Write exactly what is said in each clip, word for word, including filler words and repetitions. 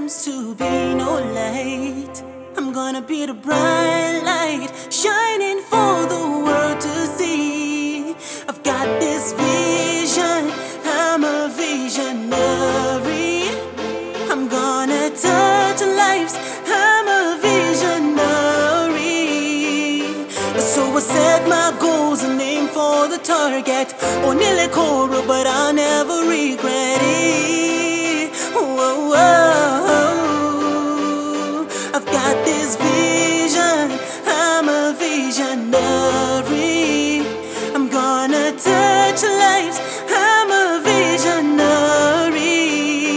comes to being no light, I'm gonna be the bright light, shining for the world to see. I've got this vision, I'm a visionary. I'm gonna touch lives, I'm a visionary. So I set my goals and aim for the target. Oh, nearly Cora, but I'll never regret it. Whoa, whoa. I've got this vision, I'm a visionary. I'm gonna touch lives, I'm a visionary.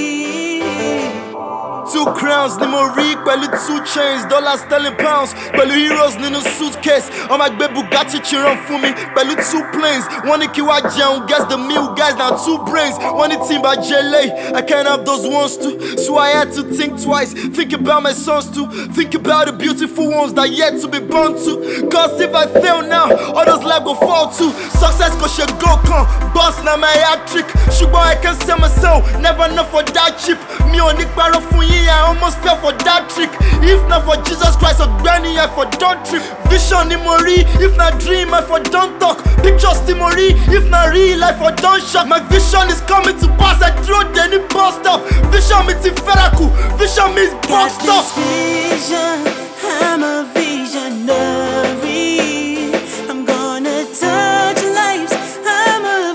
Two crowns ni mo rí pẹ̀lú two chains, dollars sterling pounds pẹ̀lú heroes nínú suitcase. Ọmọ ẹgbẹ́ Bugatti chiran fún mi pẹ̀lú two planes. Wọ́n ní kí wá jẹun, guess the meal guys now two brains. Wọ́n ní tí n bá jẹ late, I can't have those ones too. So I had to think twice, think about my sons too. Think about the beautiful ones that yet to be born to. Cause if I fail now, others life go fall too. Success go ṣe go kan, boss na my hat trick. Ṣùgbọ́n I can sell myself, never know for that cheap. Mi ò ní parọ́ fún yín, I almost fell for that trick. If not for Jesus Christ, ọ̀gbẹ́ni I for don't trip. Vision ni mo rí, if not dream I for don't talk. Pictures ni mo rí, if not real life for don't shock. My vision is coming to pass, I throw the new bus stop. Vision mi ti fẹ́rakù, vision mi is box stop. Got this vision, I'm a visionary. I'm gonna touch lives, I'm a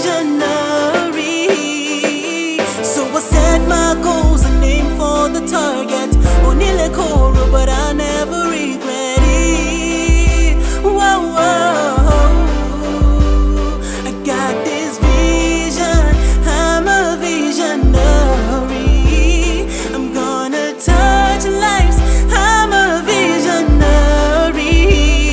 visionary. So I set my goals and aim for the target. Oh, nearly Cora, but I'll never regret it. Whoa, whoa. I got this vision, I'm a visionary. I'm gonna touch lives, I'm a visionary.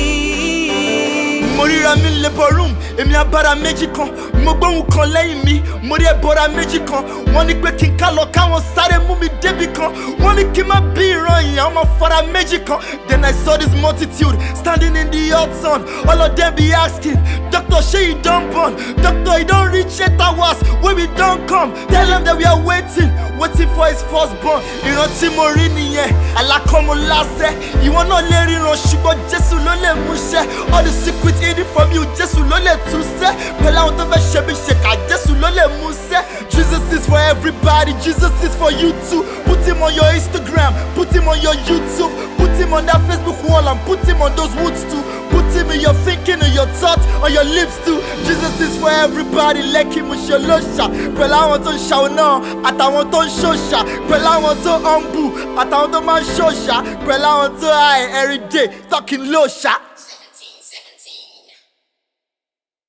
Mo ríra mi labour room, èmi abára méjì kan. Mo gbóhùn kan lẹ́yìn mi, mo rí ẹbọra méjì kan. Wọ́n ní pé kí n ká lọ káwọn sáré mú mi débì kan. Wọ́n ní kí n má bí ìran ìyá ọmọ fara méjì kan. Then I saw this multitude standing in the hot sun. All of them be asking, Doctor, shey you don born? Doctor, you don reach eight hours wey we don come. Tell them that we are waiting, waiting for his firstborn. Ìran tí mo rí nìyẹn, alákọ̀ọ́mọ lásẹ̀. Ìwọ náà lè ríran ṣùgbọ́n Jésù ló lè múṣẹ́. All the secret hidden from you, Jésù ló lè túṣẹ́. Pẹ̀lú àwọn tó fẹ́ ṣe bí ṣe kà, Jésù ló lè múṣẹ́. Jesus is for everybody, Jesus is for you too. Put him on your Instagram, put him on your YouTube, put him on that Facebook wall and put him on those woods too. Put him in your thinking, in your thoughts, on your lips too. Jesus is for everybody, lẹ́kì mo ṣe lóṣà. Pẹ̀lú àwọn tó ń ṣàwọn náà, àtàwọn tó ń ṣòṣà. Pẹ̀lú àwọn tó humble, àtàwọn tó máa ń ṣòṣà. Pẹ̀lú àwọn tó high every day, talking low ṣá.